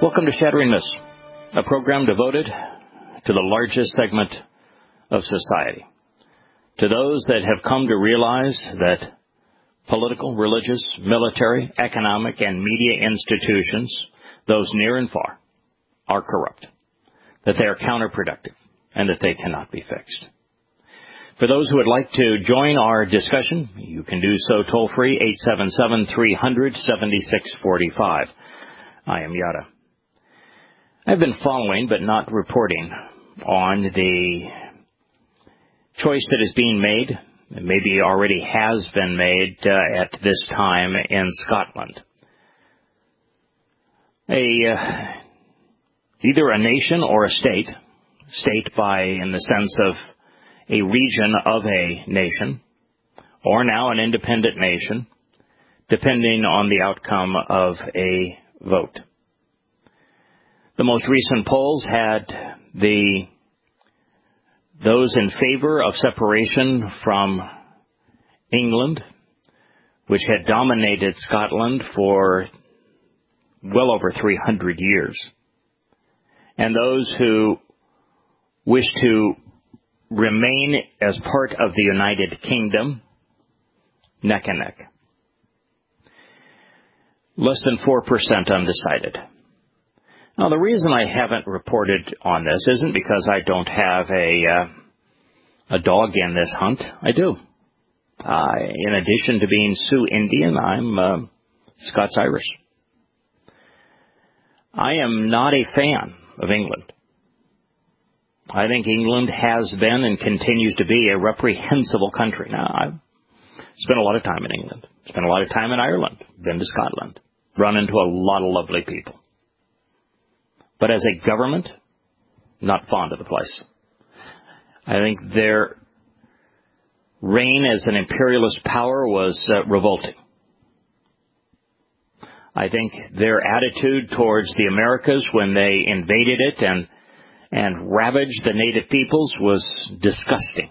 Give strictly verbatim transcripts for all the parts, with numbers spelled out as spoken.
Welcome to Shattering Myths, a program devoted to the largest segment of society, to those that have come to realize that political, religious, military, economic, and media institutions, those near and far, are corrupt, that they are counterproductive, and that they cannot be fixed. For those who would like to join our discussion, you can do so toll-free, eight seven seven, three hundred, seventy-six forty-five. I am Yada. I've been following, but not reporting, on the choice that is being made, and maybe already has been made uh, at this time in Scotland. A uh, either a nation or a state, state by in the sense of a region of a nation, or now an independent nation, depending on the outcome of a vote. The most recent polls had the those in favor of separation from England, which had dominated Scotland for well over three hundred years, and those who wish to remain as part of the United Kingdom, neck and neck. Less than four percent undecided. Now, the reason I haven't reported on this isn't because I don't have a uh, a dog in this hunt. I do. Uh, in addition to being Sioux Indian, I'm uh, Scots-Irish. I am not a fan of England. I think England has been and continues to be a reprehensible country. Now, I've spent a lot of time in England, spent a lot of time in Ireland, been to Scotland, run into a lot of lovely people. But as a government, not fond of the place. I think their reign as an imperialist power was uh, revolting. I think their attitude towards the Americas when they invaded it and and ravaged the native peoples was disgusting.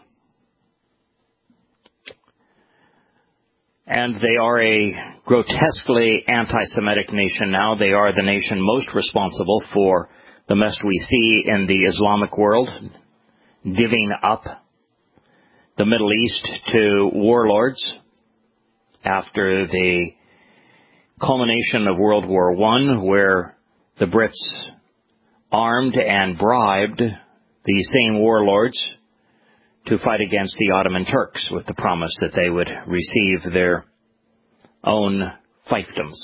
And they are a grotesquely anti-Semitic nation now. They are the nation most responsible for the mess we see in the Islamic world, divvying up the Middle East to warlords after the culmination of World War One, where the Brits armed and bribed the same warlords to fight against the Ottoman Turks with the promise that they would receive their own fiefdoms.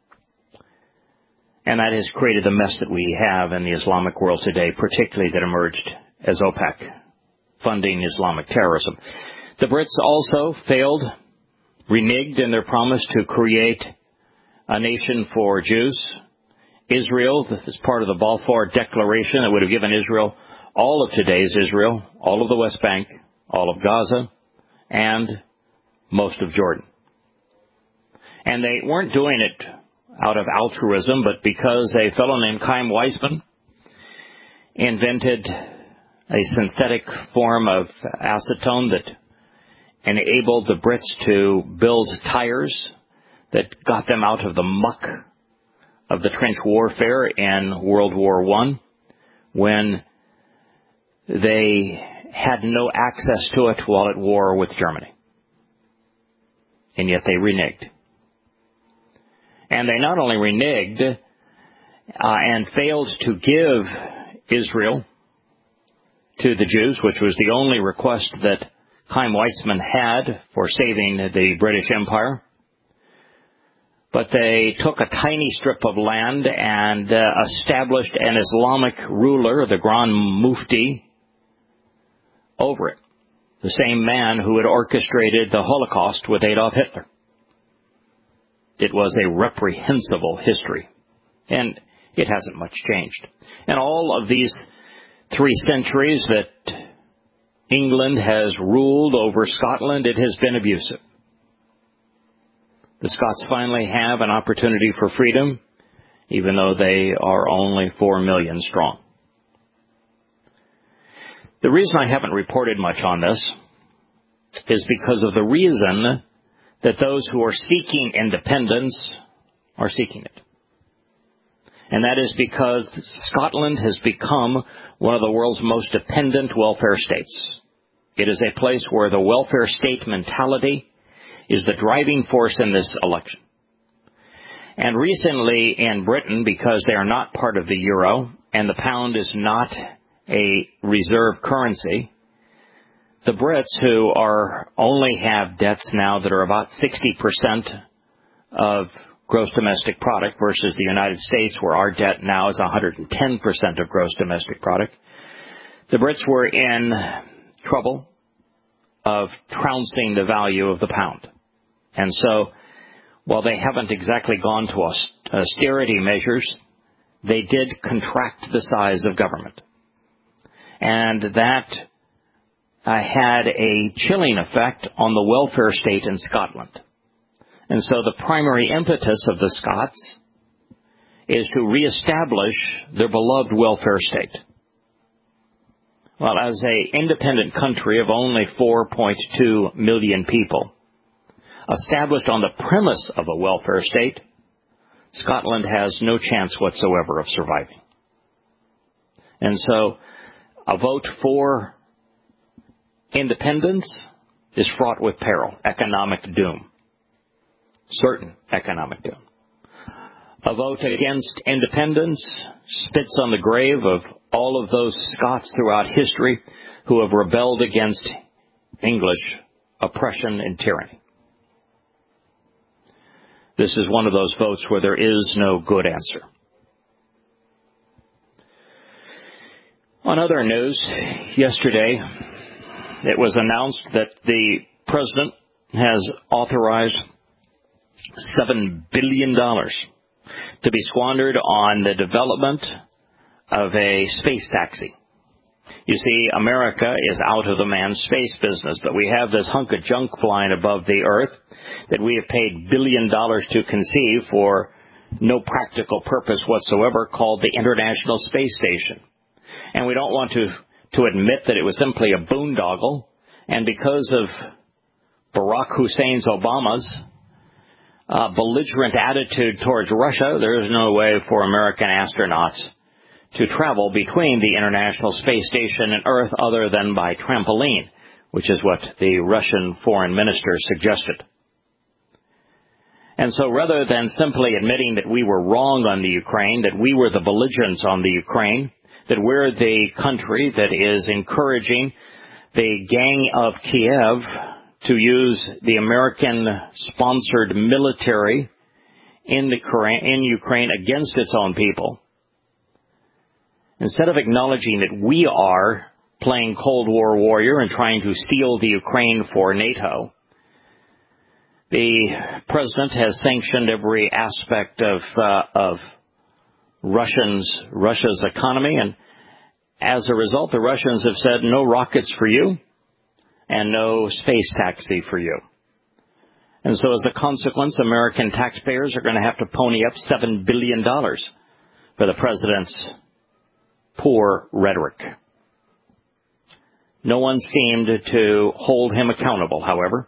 And that has created the mess that we have in the Islamic world today, particularly that emerged as OPEC, funding Islamic terrorism. The Brits also failed, reneged in their promise to create a nation for Jews. Israel, this is part of the Balfour Declaration that would have given Israel all of today's Israel, all of the West Bank, all of Gaza, and most of Jordan. And they weren't doing it out of altruism, but because a fellow named Chaim Weizmann invented a synthetic form of acetone that enabled the Brits to build tires that got them out of the muck of the trench warfare in World War One, when they had no access to it while at war with Germany. And yet they reneged. And they not only reneged uh, and failed to give Israel to the Jews, which was the only request that Chaim Weizmann had for saving the British Empire, but they took a tiny strip of land and uh, established an Islamic ruler, the Grand Mufti, over it. The same man who had orchestrated the Holocaust with Adolf Hitler. It was a reprehensible history, and it hasn't much changed. And all of these three centuries that England has ruled over Scotland, it has been abusive. The Scots finally have an opportunity for freedom, even though they are only four million strong. The reason I haven't reported much on this is because of the reason that those who are seeking independence are seeking it. And that is because Scotland has become one of the world's most dependent welfare states. It is a place where the welfare state mentality is the driving force in this election. And recently in Britain, because they are not part of the euro and the pound is not a reserve currency, the Brits, who are only have debts now that are about sixty percent of gross domestic product versus the United States, where our debt now is one hundred ten percent of gross domestic product, the Brits were in trouble of trouncing the value of the pound. And so, while they haven't exactly gone to austerity measures, they did contract the size of government. And that uh, had a chilling effect on the welfare state in Scotland. And so the primary impetus of the Scots is to reestablish their beloved welfare state. Well, as an independent country of only four point two million people, established on the premise of a welfare state, Scotland has no chance whatsoever of surviving. And so a vote for independence is fraught with peril, economic doom, certain economic doom. A vote against independence spits on the grave of all of those Scots throughout history who have rebelled against English oppression and tyranny. This is one of those votes where there is no good answer. On other news, yesterday it was announced that the President has authorized seven billion dollars to be squandered on the development of a space taxi. You see, America is out of the manned space business, but we have this hunk of junk flying above the Earth that we have paid billion dollars to conceive for no practical purpose whatsoever, called the International Space Station. And we don't want to, to admit that it was simply a boondoggle, and because of Barack Hussein Obama's uh, belligerent attitude towards Russia, there is no way for American astronauts to travel between the International Space Station and Earth other than by trampoline, which is what the Russian foreign minister suggested. And so rather than simply admitting that we were wrong on the Ukraine, that we were the belligerents on the Ukraine, that we're the country that is encouraging the gang of Kiev to use the American-sponsored military in, the, in Ukraine against its own people, instead of acknowledging that we are playing Cold War warrior and trying to steal the Ukraine for NATO, the President has sanctioned every aspect of uh, of Russians, Russia's economy, and as a result, the Russians have said no rockets for you and no space taxi for you. And so as a consequence, American taxpayers are going to have to pony up seven billion dollars for the President's poor rhetoric. No one seemed to hold him accountable, however.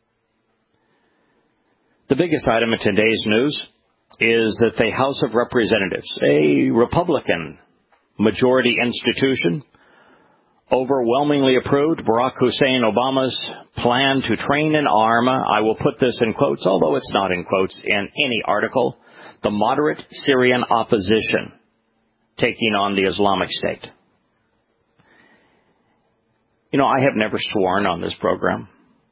The biggest item in today's news is that the House of Representatives, a Republican majority institution, overwhelmingly approved Barack Hussein Obama's plan to train and arm, I will put this in quotes, although it's not in quotes in any article, the moderate Syrian opposition taking on the Islamic State. You know, I have never sworn on this program.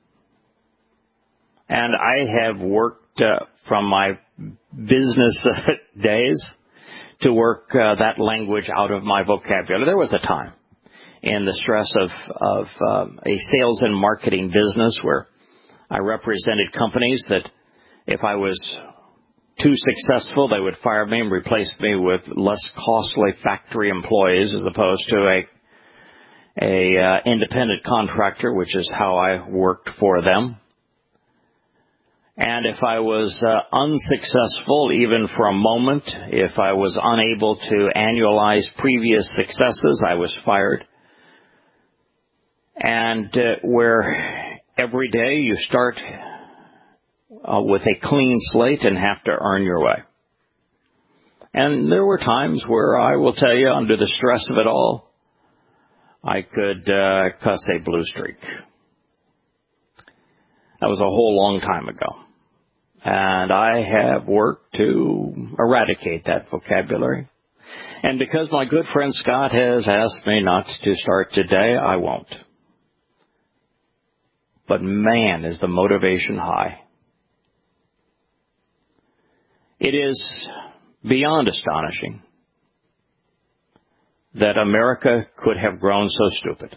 And I have worked uh, from my business days to work uh, that language out of my vocabulary. There was a time in the stress of, of um, a sales and marketing business where I represented companies that if I was too successful, they would fire me and replace me with less costly factory employees as opposed to a a uh, independent contractor, which is how I worked for them. And if I was uh, unsuccessful, even for a moment, if I was unable to annualize previous successes, I was fired. And uh, where every day you start uh, with a clean slate and have to earn your way. And there were times where I will tell you, under the stress of it all, I could uh, cuss a blue streak. That was a whole long time ago. And I have worked to eradicate that vocabulary. And because my good friend Scott has asked me not to start today, I won't. But man, is the motivation high. It is beyond astonishing that America could have grown so stupid,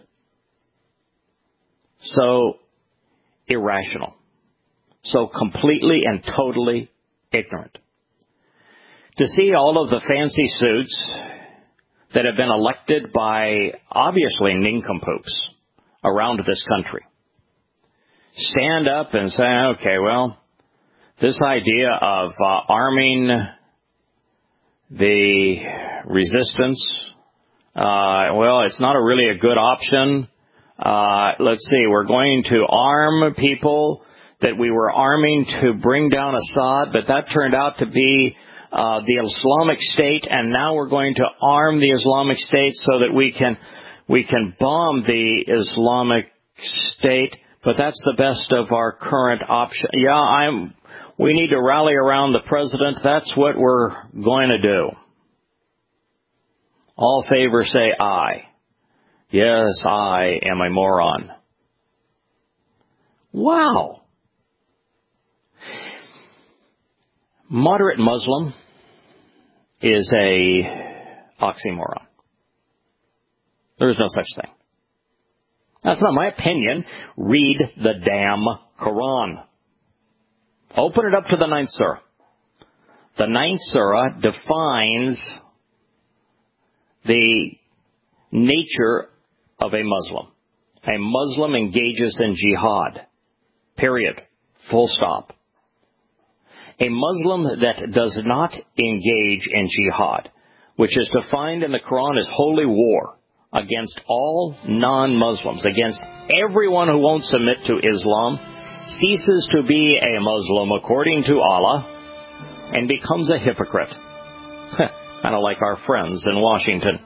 so irrational, so completely and totally ignorant. To see all of the fancy suits that have been elected by obviously nincompoops around this country stand up and say, okay, well, this idea of uh, arming the resistance, uh, well, it's not a really a good option. Uh, let's see, we're going to arm people that we were arming to bring down Assad, but that turned out to be uh, the Islamic State, and now we're going to arm the Islamic State so that we can we can bomb the Islamic State, but that's the best of our current option. Yeah, I'm. We need to rally around the president. That's what we're going to do. All favor say aye. Yes, I am a moron. Wow. Moderate Muslim is a oxymoron. There is no such thing. That's not my opinion. Read the damn Quran. Open it up to the ninth surah. The ninth surah defines the nature of a Muslim. A Muslim engages in jihad. Period. Full stop. A Muslim that does not engage in jihad, which is defined in the Quran as holy war against all non-Muslims, against everyone who won't submit to Islam, ceases to be a Muslim according to Allah and becomes a hypocrite. Kind of like our friends in Washington.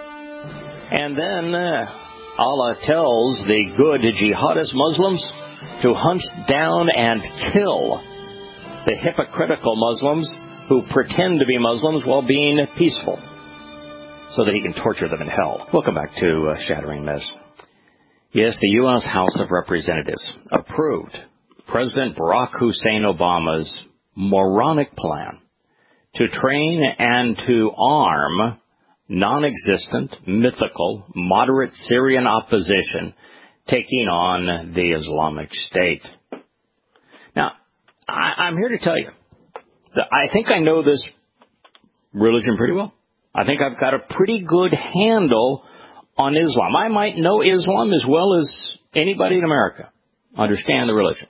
And then uh, Allah tells the good jihadist Muslims to hunt down and kill the hypocritical Muslims who pretend to be Muslims while being peaceful, so that he can torture them in hell. Welcome back to uh, Shattering Mess. Yes, the U S House of Representatives approved President Barack Hussein Obama's moronic plan to train and to arm non-existent, mythical, moderate Syrian opposition taking on the Islamic State. Now, I, I'm here to tell you that I think I know this religion pretty well. I think I've got a pretty good handle on Islam. I might know Islam as well as anybody in America understand the religion.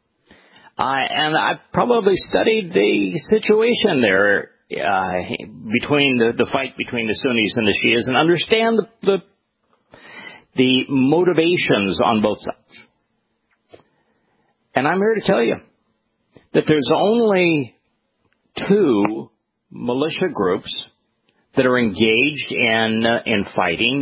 I, and I've probably studied the situation there uh, between the, the fight between the Sunnis and the Shias and understand the, the, the motivations on both sides. And I'm here to tell you that there's only two militia groups that are engaged in uh, in fighting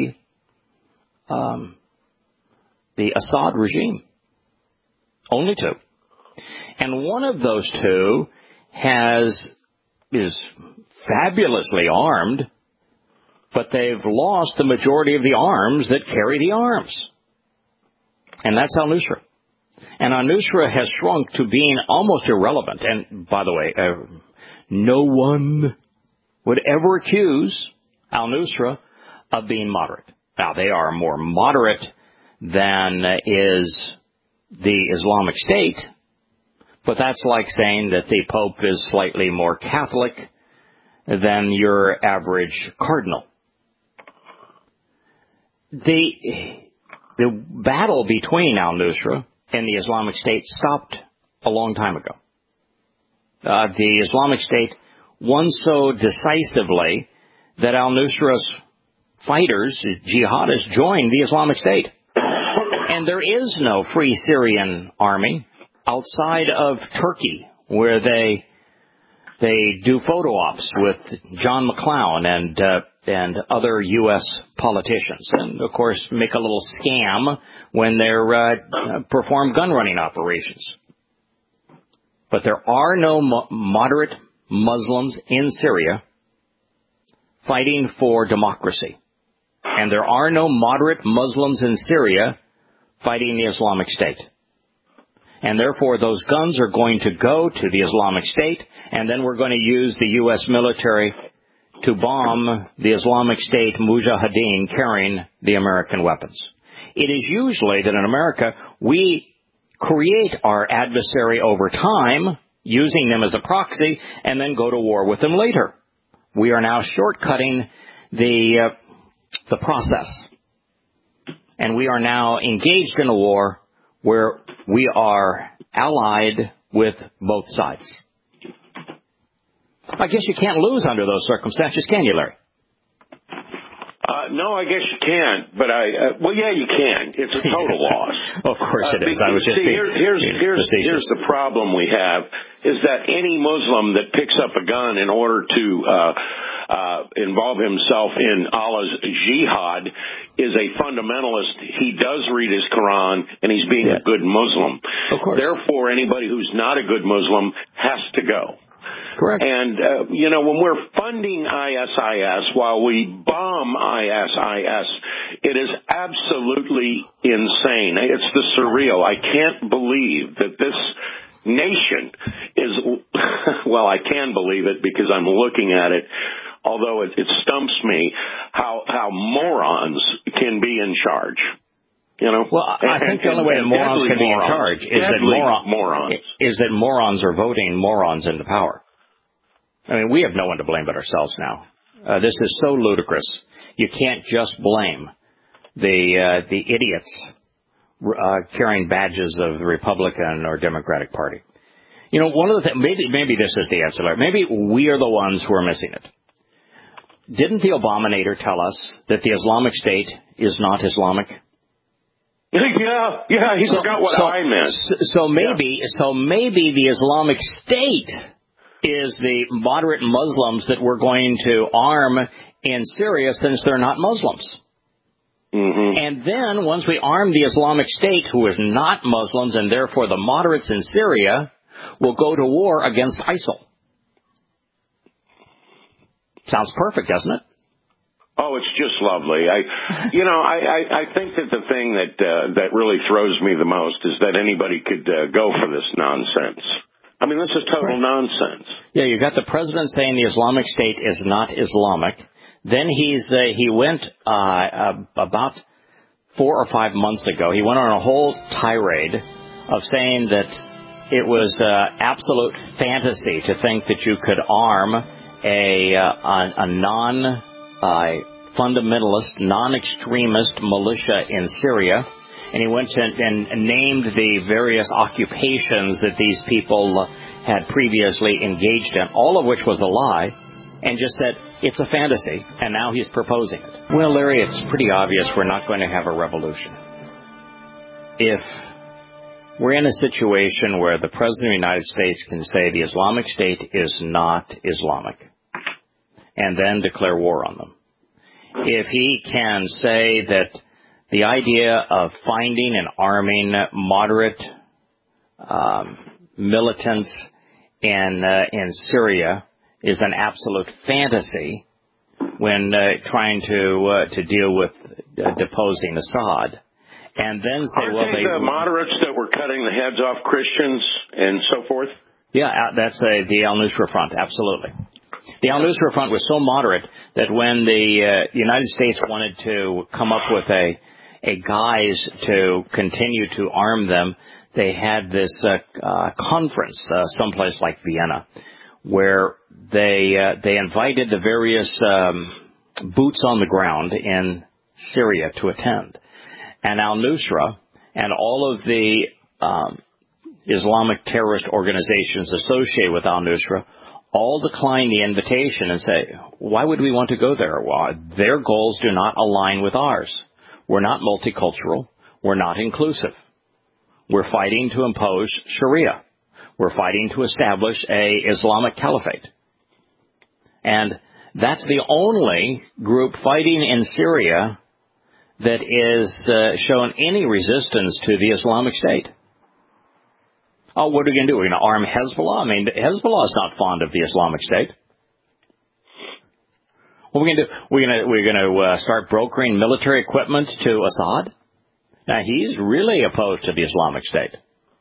the um, the Assad regime. Only two, and one of those two has is fabulously armed, but they've lost the majority of the arms that carry the arms, and that's al-Nusra. And al-Nusra has shrunk to being almost irrelevant. And by the way, uh, no one would ever accuse al-Nusra of being moderate. Now, they are more moderate than is the Islamic State, but that's like saying that the Pope is slightly more Catholic than your average cardinal. The, the battle between al-Nusra and the Islamic State stopped a long time ago. Uh, the Islamic State won so decisively that al-Nusra's fighters, jihadists, joined the Islamic State. And there is no free Syrian army outside of Turkey, where they They do photo ops with John McClown and uh, and other U S politicians, and of course make a little scam when they're uh, perform gun running operations. But there are no mo- moderate Muslims in Syria fighting for democracy, and there are no moderate Muslims in Syria fighting the Islamic State. And therefore, those guns are going to go to the Islamic State, and then we're going to use the U S military to bomb the Islamic State Mujahideen carrying the American weapons. It is usually that in America, we create our adversary over time, using them as a proxy, and then go to war with them later. We are now shortcutting the, uh, the process. And we are now engaged in a war where we are allied with both sides. I guess you can't lose under those circumstances, can you, Larry? Uh, no, I guess you can't, but I, uh, well, yeah, you can. It's a total loss. Of course it uh, is. I was just see, being, here's, here's, being here's, here's the problem we have, is that any Muslim that picks up a gun in order to, uh, uh, involve himself in Allah's jihad is a fundamentalist. He does read his Quran, and he's being yeah. a good Muslim. Of course. Therefore, anybody who's not a good Muslim has to go. Correct. And, uh, you know, when we're funding I S I S while we bomb I S I S, it is absolutely insane. It's the surreal. I can't believe that this nation is, well, I can believe it because I'm looking at it, although it, it stumps me how, how morons can be in charge. You know, well, I think the only way that morons can be in charge is that moron, morons is that morons are voting morons into power. I mean, we have no one to blame but ourselves now. Uh, this is so ludicrous. You can't just blame the uh, the idiots uh, carrying badges of the Republican or Democratic Party. You know, one of the things, maybe maybe this is the answer. Maybe we are the ones who are missing it. Didn't the Obamanator tell us that the Islamic State is not Islamic? Yeah, yeah, he so, forgot what so, I meant. So, so maybe, yeah. so maybe the Islamic State is the moderate Muslims that we're going to arm in Syria, since they're not Muslims. Mm-hmm. And then once we arm the Islamic State, who is not Muslims, and therefore the moderates in Syria, will go to war against ISIL. Sounds perfect, doesn't it? Oh, it's just lovely. I, you know, I, I, I think that the thing that uh, that really throws me the most is that anybody could uh, go for this nonsense. I mean, this is total right. nonsense. Yeah, you got the president saying the Islamic State is not Islamic. Then he's uh, he went uh, uh, about four or five months ago. He went on a whole tirade of saying that it was uh, absolute fantasy to think that you could arm a uh, a, a non uh, fundamentalist, non-extremist militia in Syria. And he went and, and named the various occupations that these people had previously engaged in, all of which was a lie, and just said, it's a fantasy, and now he's proposing it. Well, Larry, it's pretty obvious we're not going to have a revolution. If we're in a situation where the President of the United States can say the Islamic State is not Islamic, and then declare war on them. If he can say that the idea of finding and arming moderate um, militants in uh, in Syria is an absolute fantasy when uh, trying to uh, to deal with uh, deposing Assad, and then say, Aren't well, they they the moderates that were cutting the heads off Christians and so forth? Yeah, that's uh, the Al-Nusra Front, absolutely. The Al-Nusra Front was so moderate that when the uh, United States wanted to come up with a a guise to continue to arm them, they had this uh, uh, conference uh, someplace like Vienna, where they uh, they invited the various um, boots on the ground in Syria to attend, and Al-Nusra and all of the um, Islamic terrorist organizations associated with Al-Nusra all declined the invitation and say, why would we want to go there? Well, their goals do not align with ours. We're not multicultural. We're not inclusive. We're fighting to impose Sharia. We're fighting to establish a Islamic caliphate. And that's the only group fighting in Syria that is uh, shown any resistance to the Islamic State. Oh, what are we going to do? We're going to arm Hezbollah? I mean, Hezbollah is not fond of the Islamic State. What are we going to do? We're going to, we're going to uh, start brokering military equipment to Assad? Now, he's really opposed to the Islamic State.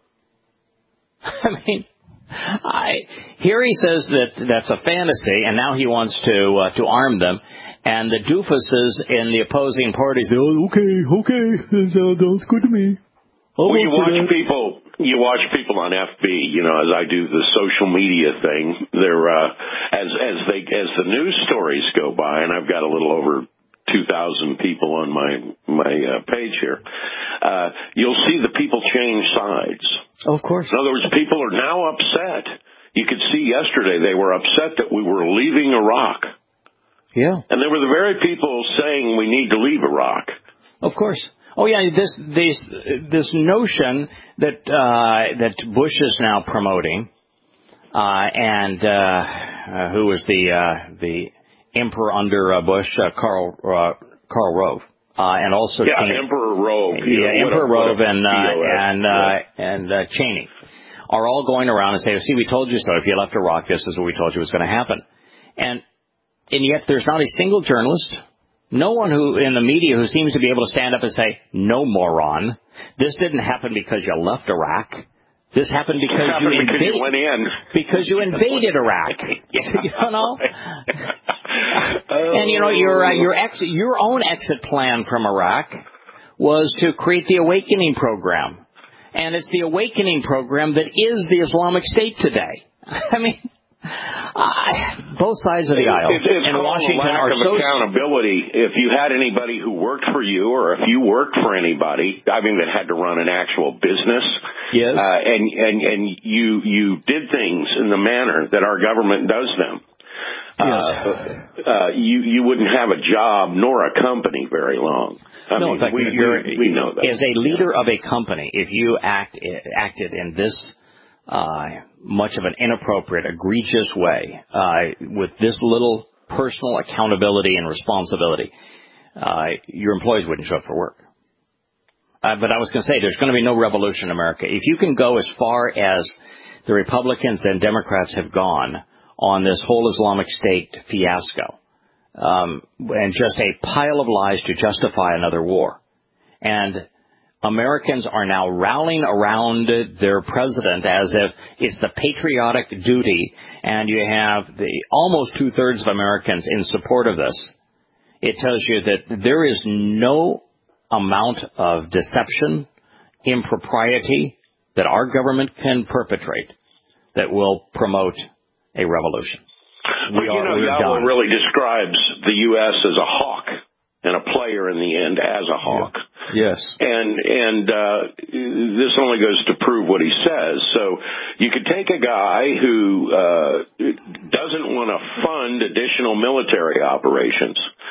I mean, I, here he says that that's a fantasy, and now he wants to uh, to arm them. And the doofuses in the opposing parties, oh, okay, okay, that sounds good to me. Well, you watch people, you watch people on F B, you know, as I do the social media thing. They're uh, as as they as the news stories go by, and I've got a little over two thousand people on my my uh, page here. Uh, you'll see the people change sides. Oh, of course. In other words, people are now upset. You could see yesterday they were upset that we were leaving Iraq. Yeah. And they were the very people saying we need to leave Iraq. Of course. Oh yeah, this this this notion that uh, that Bush is now promoting, uh, and uh, uh, who was the uh, the emperor under uh, Bush, uh, Karl uh, Karl Rove, uh, and also yeah, Cheney. Emperor Rove, yeah, know, Emperor a, Rove and uh, and uh, yeah. and uh, Cheney are all going around and saying, "See, we told you so. If you left Iraq, this is what we told you was going to happen," and and yet there's not a single journalist. No one who in the media who seems to be able to stand up and say, no, moron, this didn't happen because you left Iraq. This happened because you because invaded. You went in. Because you invaded Iraq. You know? And, you know, your, uh, your, exit, your own exit plan from Iraq was to create the Awakening Program. And it's the Awakening Program that is the Islamic State today. I mean... Uh, both sides of the aisle it, it's in Washington lack are of so accountability. If you had anybody who worked for you, or if you worked for anybody, I mean, that had to run an actual business, yes, uh, and and and you you did things in the manner that our government does them, yes. uh, uh, you you wouldn't have a job nor a company very long. I no, mean, in fact, we, you're, we, we know that. As a leader yeah. of a company, if you act acted in this Uh, much of an inappropriate, egregious way, uh, with this little personal accountability and responsibility, uh, your employees wouldn't show up for work. Uh, but I was going to say, there's going to be no revolution in America. If you can go as far as the Republicans and Democrats have gone on this whole Islamic State fiasco, um, and just a pile of lies to justify another war, and Americans are now rallying around their president as if it's the patriotic duty, and you have the almost two-thirds of Americans in support of this. It tells you that there is no amount of deception, impropriety that our government can perpetrate that will promote a revolution. Well, you know, Yahweh really describes the U S as a hawk and a player in the end as a hawk. Yeah. Yes. And and uh, this only goes to prove what he says. So you could take a guy who uh, doesn't want to fund additional military operations,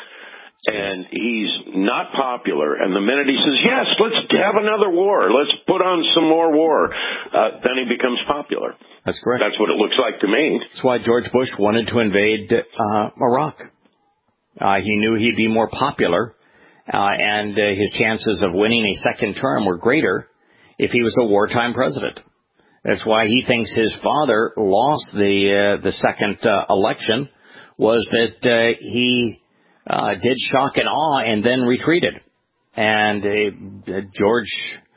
and he's not popular, and the minute he says, yes, let's have another war, let's put on some more war, uh, then he becomes popular. That's correct. That's what it looks like to me. That's why George Bush wanted to invade uh, Iraq. Uh, he knew he'd be more popular. Uh, and uh, his chances of winning a second term were greater if he was a wartime president. That's why he thinks his father lost the uh, the second uh, election, was that uh, he uh, did shock and awe and then retreated. And uh, George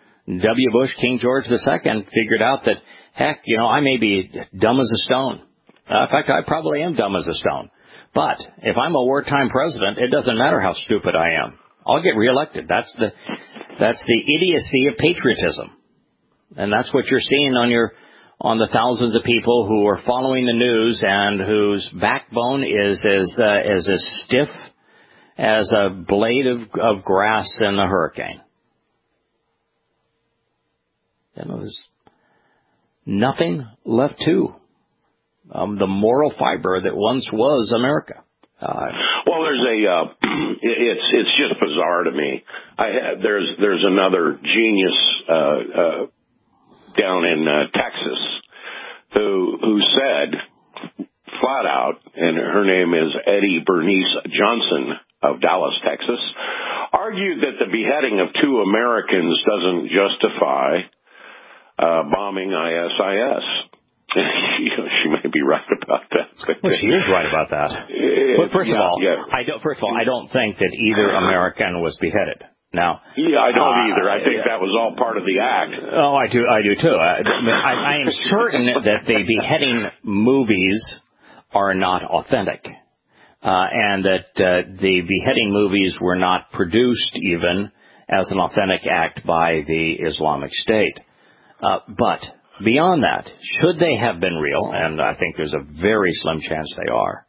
W. Bush, King George the Second, figured out that, heck, you know, I may be dumb as a stone. Uh, in fact, I probably am dumb as a stone. But if I'm a wartime president, it doesn't matter how stupid I am. I'll get reelected. That's the that's the idiocy of patriotism, and that's what you're seeing on your on the thousands of people who are following the news and whose backbone is as uh, as as stiff as a blade of, of grass in a hurricane. You know, there's nothing left to um, the moral fiber that once was America. Uh, well, there's a, uh, it's, it's just bizarre to me. I had, there's, there's another genius, uh, uh, down in, uh, Texas who who said flat out, and her name is Eddie Bernice Johnson of Dallas, Texas, argued that the beheading of two Americans doesn't justify uh, bombing I S I S. You know, she may be right about that. Well, she is right about that. But first yeah, of all, yeah. I don't. First of all, I don't think that either American was beheaded. Now, yeah, I don't uh, either. I think that was all part of the act. Oh, I do. I do too. I, I, I am certain that the beheading movies are not authentic, uh, and that uh, the beheading movies were not produced even as an authentic act by the Islamic State. Uh, but beyond that, should they have been real, and I think there's a very slim chance they are,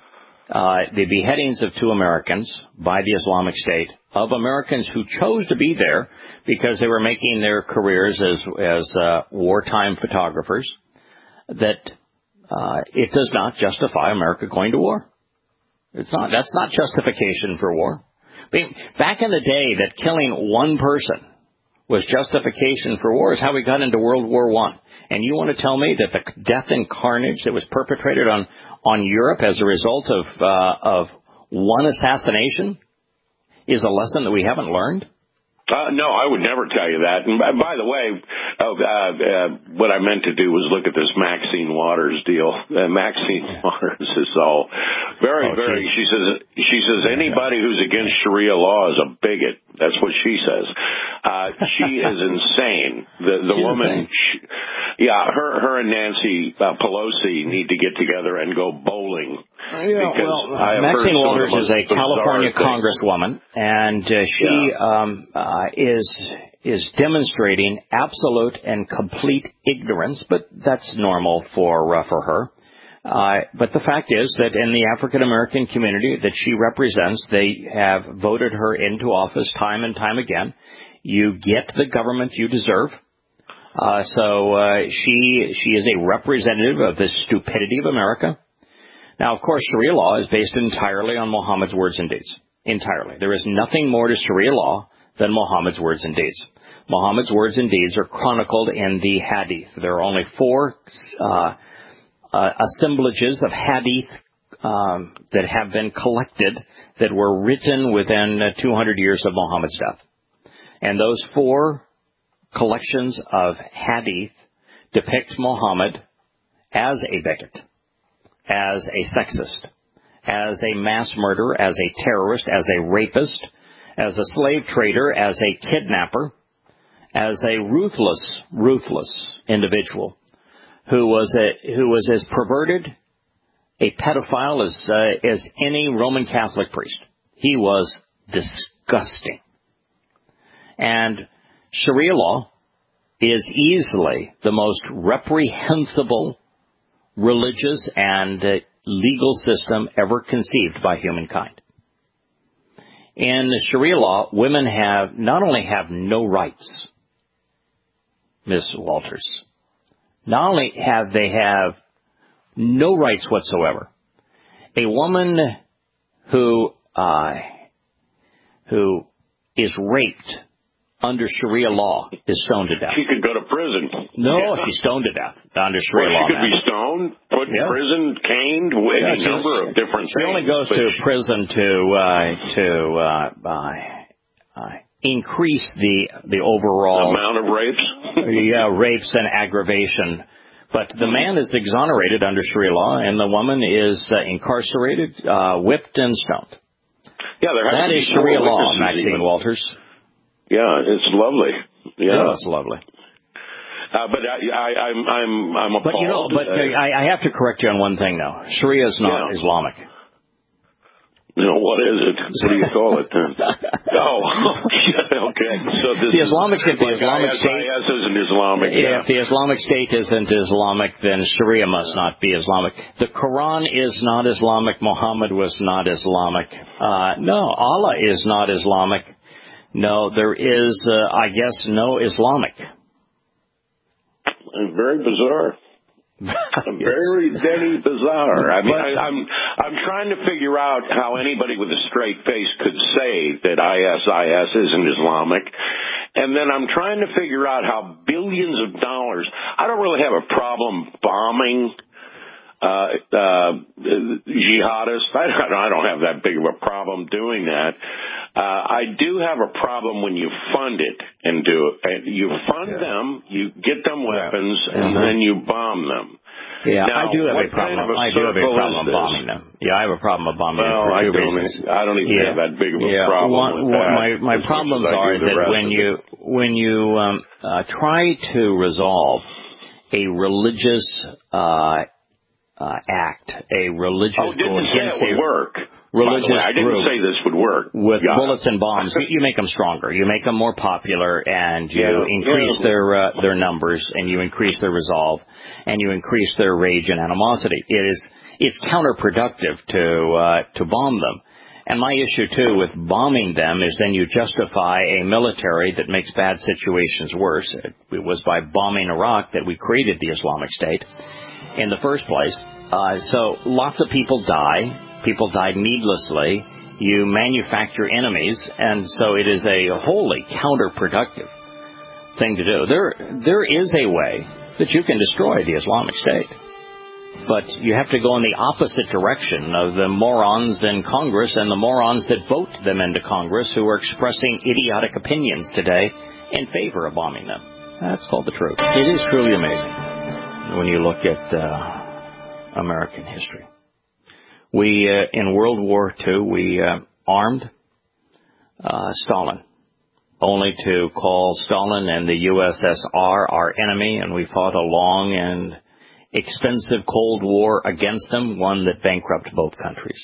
uh, the beheadings of two Americans by the Islamic State, of Americans who chose to be there because they were making their careers as, as uh, wartime photographers, that uh, it does not justify America going to war. It's not. That's not justification for war. I mean, back in the day, that killing one person was justification for war is how we got into World War One. And you want to tell me that the death and carnage that was perpetrated on, on Europe as a result of uh, of one assassination is a lesson that we haven't learned? Uh, no, I would never tell you that. And by, by the way, uh, uh, what I meant to do was look at this Maxine Waters deal. Uh, Maxine Waters is all very, oh, very. She says she says anybody who's against Sharia law is a bigot. That's what she says. Uh, she is insane. The the She's woman, she, yeah, her her and Nancy uh, Pelosi need to get together and go bowling. Yeah, well, Maxine Waters is a California congresswoman, and uh, she yeah. um, uh, is is demonstrating absolute and complete ignorance, but that's normal for uh, for her. Uh, but the fact is that in the African American community that she represents, they have voted her into office time and time again. You get the government you deserve. Uh, so uh, she she is a representative of the stupidity of America. Now, of course, Sharia law is based entirely on Muhammad's words and deeds. Entirely. There is nothing more to Sharia law than Muhammad's words and deeds. Muhammad's words and deeds are chronicled in the Hadith. There are only four uh, uh, assemblages of Hadith um, that have been collected that were written within uh, two hundred years of Muhammad's death. And those four collections of Hadith depict Muhammad as a bigot, as a sexist, as a mass murderer, as a terrorist, as a rapist, as a slave trader, as a kidnapper, as a ruthless, ruthless individual who was a, who was as perverted a pedophile as uh, as any Roman Catholic priest. He was disgusting. And Sharia law is easily the most reprehensible religious and uh, legal system ever conceived by humankind. In Sharia law, women have not only have no rights, Miss Walters, not only have they have no rights whatsoever. A woman who uh, who is raped under Sharia law is stoned to death. She could go to prison. No, yeah. She's stoned to death under Sharia well, law. She could man. be stoned, put in yeah. prison, caned, with yeah, a number of different she things. She only goes to she, prison to uh, to uh, uh, uh, increase the the overall amount of rapes. yeah, rapes and aggravation. But the man is exonerated under Sharia law, and the woman is uh, incarcerated, uh, whipped, and stoned. Yeah, there that is Sharia law, Maxine even. Walters. Yeah, it's lovely. Yeah, yeah it's lovely. Uh, but I, I, I'm, I'm, I'm appalled. But you know, but I, I have to correct you on one thing, though. Sharia is not yeah. Islamic. No, what is it? What do you call it then? oh, okay. So this the Islamic State, the Islamic I S I S State isn't Islamic. Yeah. If the Islamic State isn't Islamic, then Sharia must not be Islamic. The Quran is not Islamic. Muhammad was not Islamic. Uh, no, Allah is not Islamic. No, there is, uh, I guess, no Islamic. Very bizarre. Very, very bizarre. I mean, I, I'm I'm trying to figure out how anybody with a straight face could say that I S I S isn't Islamic, and then I'm trying to figure out how billions of dollars. I don't really have a problem bombing uh, uh, jihadists. I don't, I don't have that big of a problem doing that. Uh, I do have a problem when you fund it and do it. And you fund yeah. them, you get them weapons, yeah. and mm-hmm. then you bomb them. Yeah, now, I do have a problem. Kind of a I do have a problem bombing them. Yeah, I have a problem of bombing well, them for two I don't, reasons. I don't even yeah. have that big of a yeah. problem One, with that. My my problems are that when you when you um, uh, try to resolve a religious uh, uh, act, a religious oh, didn't say it would work. Religious way, I didn't group say this would work. With yeah. bullets and bombs, you, you make them stronger. You make them more popular, and you yeah. increase yeah. their uh, their numbers, and you increase their resolve, and you increase their rage and animosity. It is it's counterproductive to uh, to bomb them. And my issue too with bombing them is then you justify a military that makes bad situations worse. It, it was by bombing Iraq that we created the Islamic State in the first place. Uh, so lots of people die. People died needlessly. You manufacture enemies, and so it is a wholly counterproductive thing to do. There, there is a way that you can destroy the Islamic State, but you have to go in the opposite direction of the morons in Congress and the morons that vote them into Congress who are expressing idiotic opinions today in favor of bombing them. That's called the truth. It is truly amazing when you look at uh, American history. We, uh, in World War Two, we uh, armed uh, Stalin, only to call Stalin and the U S S R our enemy, and we fought a long and expensive Cold War against them, one that bankrupted both countries.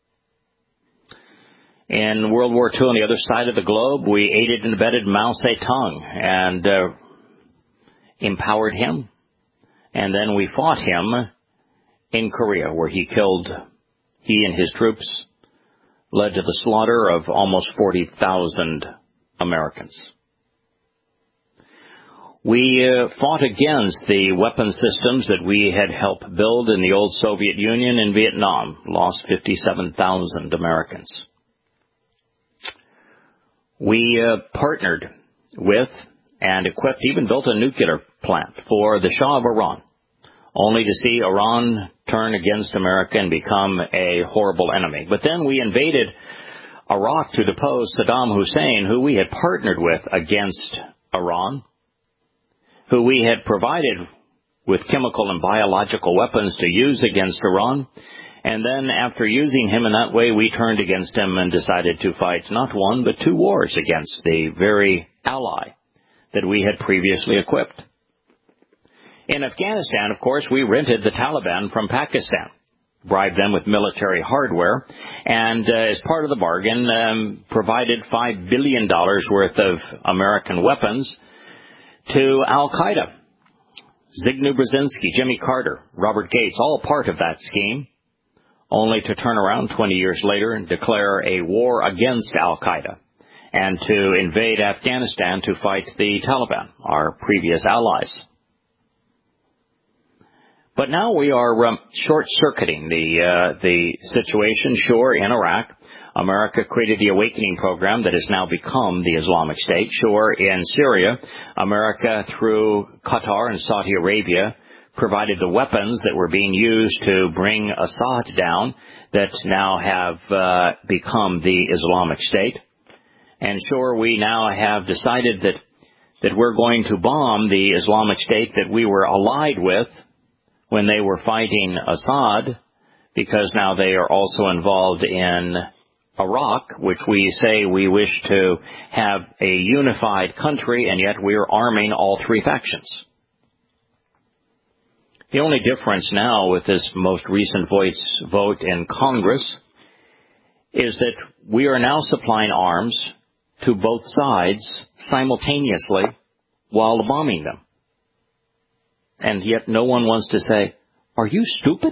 In World War Two, on the other side of the globe, we aided and abetted Mao Zedong and uh, empowered him, and then we fought him in Korea, where he killed... He and his troops led to the slaughter of almost forty thousand Americans. We uh, fought against the weapon systems that we had helped build in the old Soviet Union in Vietnam, lost fifty-seven thousand Americans. We uh, partnered with and equipped, even built a nuclear plant for the Shah of Iran, only to see Iran turn against America and become a horrible enemy. But then we invaded Iraq to depose Saddam Hussein, who we had partnered with against Iran, who we had provided with chemical and biological weapons to use against Iran. And then after using him in that way, we turned against him and decided to fight not one, but two wars against the very ally that we had previously equipped. In Afghanistan, of course, we rented the Taliban from Pakistan, bribed them with military hardware, and uh, as part of the bargain, um, provided five billion dollars worth of American weapons to Al-Qaeda. Zygmunt Brzezinski, Jimmy Carter, Robert Gates, all part of that scheme, only to turn around twenty years later and declare a war against Al-Qaeda and to invade Afghanistan to fight the Taliban, our previous allies. But now we are um, short-circuiting the uh, the situation. Sure, in Iraq, America created the Awakening Program that has now become the Islamic State. Sure, in Syria, America, through Qatar and Saudi Arabia, provided the weapons that were being used to bring Assad down that now have uh, become the Islamic State. And sure, we now have decided that that we're going to bomb the Islamic State that we were allied with when they were fighting Assad, because now they are also involved in Iraq, which we say we wish to have a unified country, and yet we are arming all three factions. The only difference now with this most recent voice vote in Congress is that we are now supplying arms to both sides simultaneously while bombing them. And yet no one wants to say, are you stupid?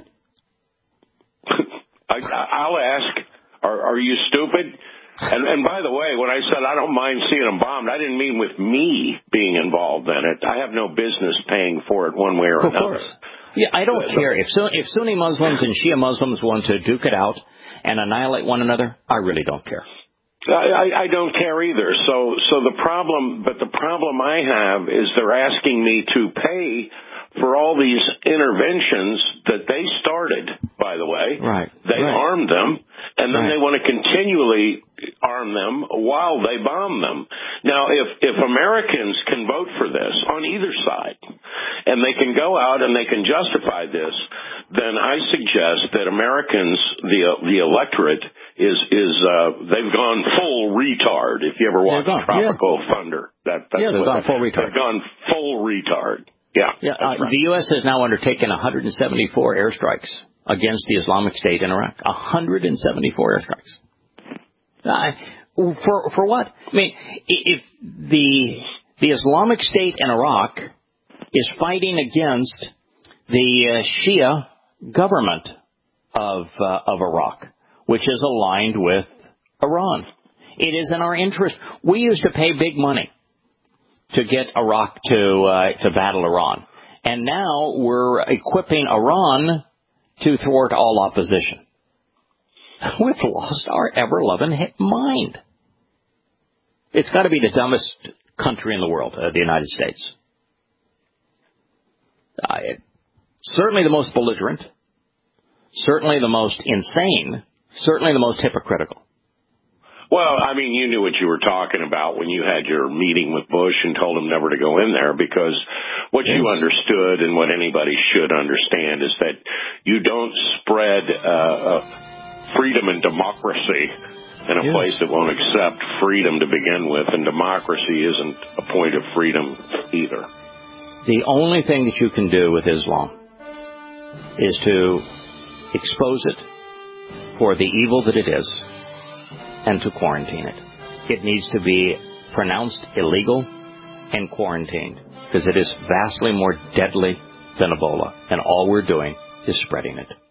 I, I'll ask, are, are you stupid? And, and by the way, when I said I don't mind seeing them bombed, I didn't mean with me being involved in it. I have no business paying for it one way or of another. Course. Yeah, I don't uh, care. If, if Sunni Muslims and Shia Muslims want to duke it out and annihilate one another, I really don't care. I, I don't care either. So, so the problem, but the problem I have is they're asking me to pay for all these interventions that they started, by the way. Right. They right. armed them, and then right. they want to continually arm them while they bomb them. Now, if, if Americans can vote for this on either side, and they can go out and they can justify this, then I suggest that Americans, the the electorate, is is uh, they've gone full retard. If you ever watch Tropical yeah. Thunder, that that's yeah, they've what gone full retard. They've gone full retard. Yeah, yeah. Uh, right. The U S has now undertaken one hundred seventy-four airstrikes against the Islamic State in Iraq. one hundred seventy-four airstrikes. Uh, for for what? I mean, if the the Islamic State in Iraq is fighting against the uh, Shia government of uh, of Iraq, which is aligned with Iran. It is in our interest. We used to pay big money to get Iraq to uh, to battle Iran, and now we're equipping Iran to thwart all opposition. We've lost our ever-loving mind. It's got to be the dumbest country in the world, uh, the United States. Uh, it, certainly the most belligerent, certainly the most insane, certainly the most hypocritical. Well, I mean, you knew what you were talking about when you had your meeting with Bush and told him never to go in there, because what yes. you understood and what anybody should understand is that you don't spread uh, freedom and democracy in a yes. place that won't accept freedom to begin with, and democracy isn't a point of freedom either. The only thing that you can do with Islam is to expose it for the evil that it is and to quarantine it. It needs to be pronounced illegal and quarantined, because it is vastly more deadly than Ebola, and all we're doing is spreading it.